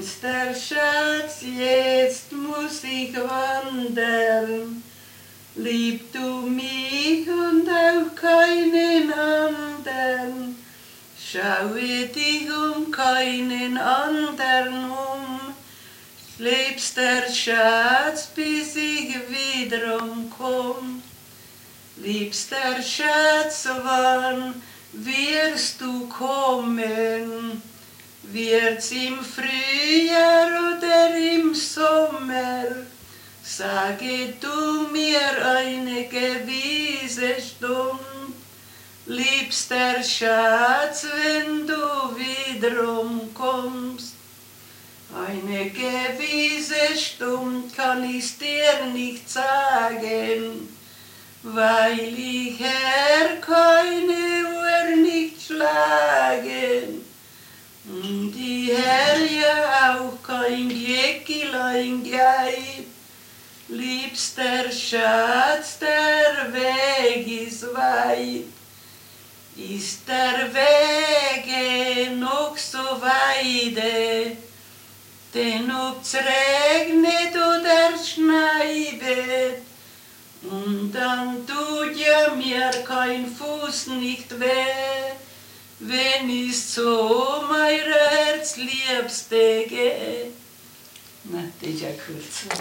Schönster Schatz, jetzt muss ich wandern. Lieb du mich und auch keinen anderen. Schaue dich um keinen anderen um. Liebster Schatz, bis ich wiederum komm. Liebster Schatz, wann wirst du kommen? Wird's im Frühjahr oder im Sommer? Sage du mir eine gewisse Stund. Liebster Schatz, wenn du wiederum kommst. Eine gewisse Stund kann ich's dir nicht sagen, weil ich keine Uhr nicht schlagen. Und die ja auch kein Jäckelein gibt. Liebster Schatz, der Weg ist weit. Ist der Weg noch so weit, denn ob's regnet oder schneit, und dann tut ja mir kein Fuß nicht weh, wenn ich so mein Herz liebste geht. Na, das ist ja kurz.